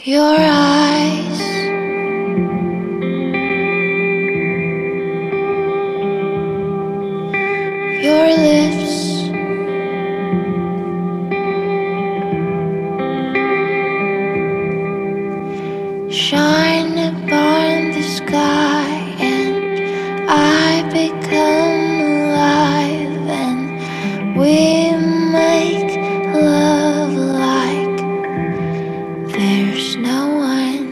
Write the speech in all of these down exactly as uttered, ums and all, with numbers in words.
Your eyes, your lips, shine upon the sky, and I become alive, and we make love like there's no one.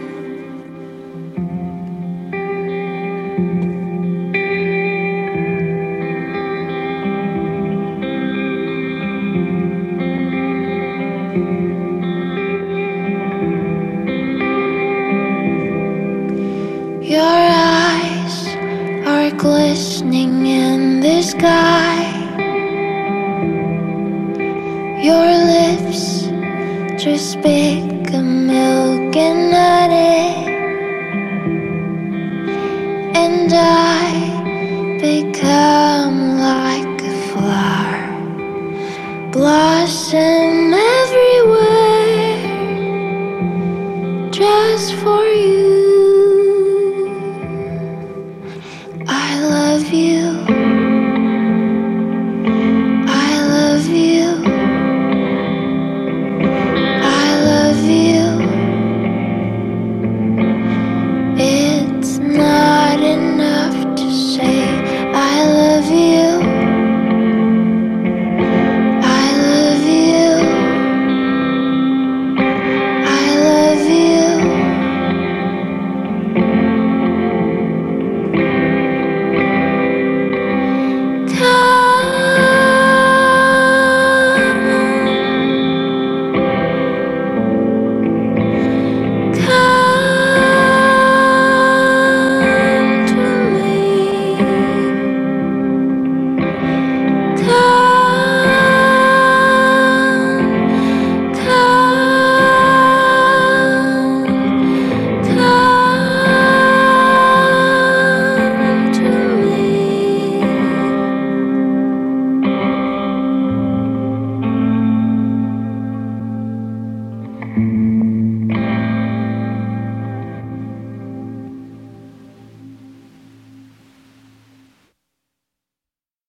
Your eyes are glistening in the sky. Your lips just speak of milk and honey, and I become like a flower blossom